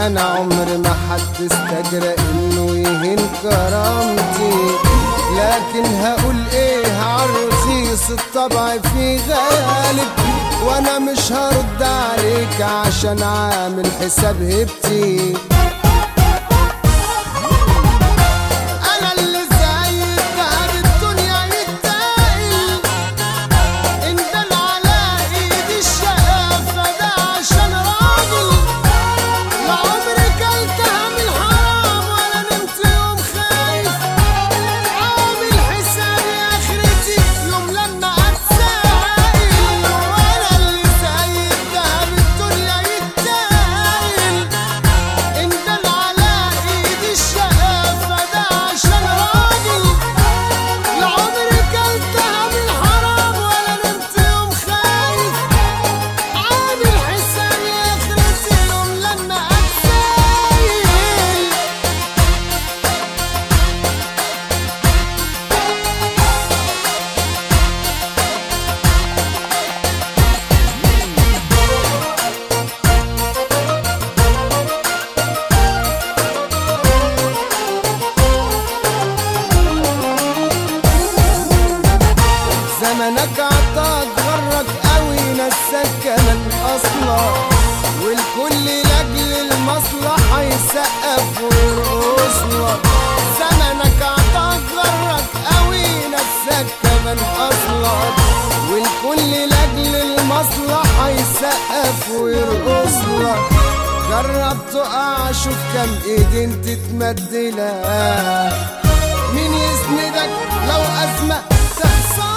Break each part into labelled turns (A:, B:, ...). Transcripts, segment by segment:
A: انا عمر ما حد استجرى انه يهين كرامتي، لكن هقول ايه عالرخيص الطبع فيه غالب، وانا مش هرد عليك عشان عامل حساب هبتي. زمنك عطاك غرك قوي نساك كمان اصلا، والكل لاجل المصلحة يسقف ويرقصلك. زمنك عطاك غرك قوي نساك كمان اصلا، والكل لاجل المصلحة يسقف ويرقصلك. جرب تقع شوف كم ايدين تتمدلك، مين يسندك لو ازمة تحصل.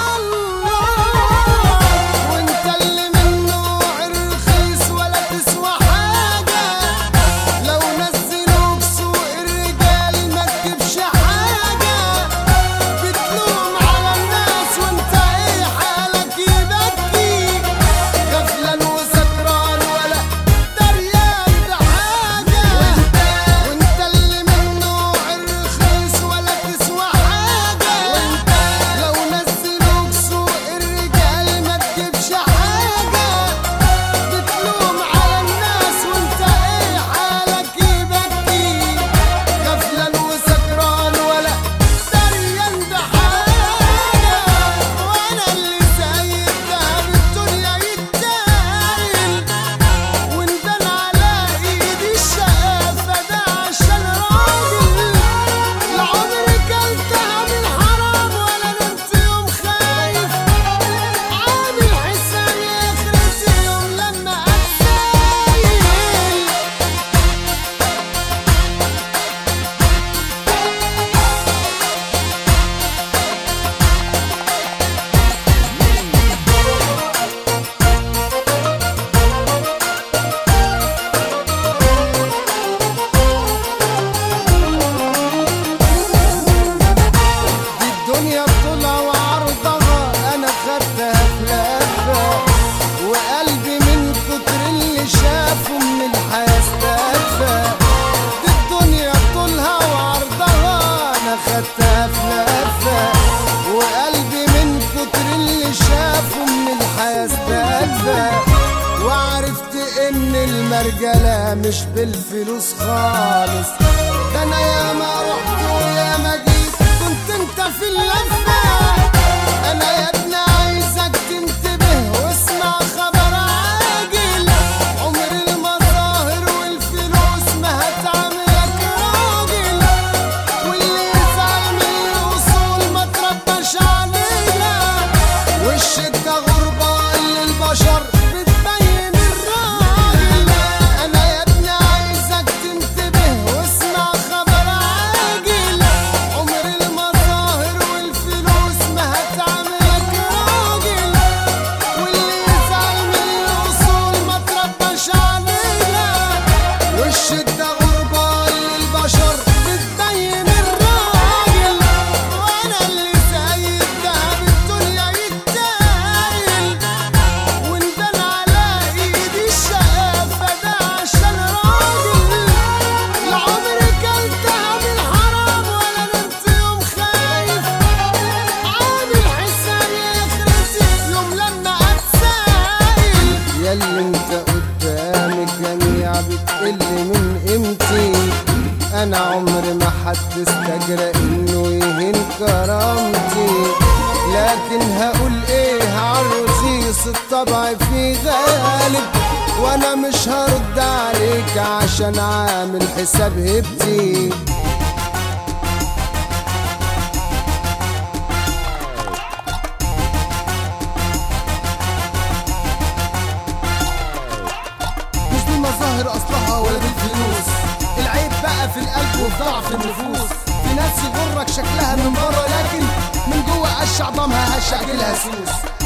A: وعرفت ان المرجلة مش بالفلوس خالص، ده انا ياما رحت وياما جيت كنت انت في اللفة. انا يا ابني عايزك تنتبه واسمع خبر عاجل، عمر المظاهر والفلوس ما هتعملك راجل، واللي يزعل من الاصول ما ترباش عليها، والشدة غربة للبشر بتبين الراجل. انا يا ابني عايزك تنتبه واسمع خبر عاجل، عمر المظاهر والفلوس من قيمتي. انا عمري ما حد استجرى انه يهين كرامتي، لكن هقول ايه عالرخيص الطبع في غالب، وانا مش هرد عليك عشان عامل حساب هبتي. مش دي المظاهر اصلها ولا دي الفلوس، العيب بقى في القلب وفي ضعف النفوس. في ناس يغرك شكلها من بره، لكن من جوه قش عظامها هشة اكلها سوس.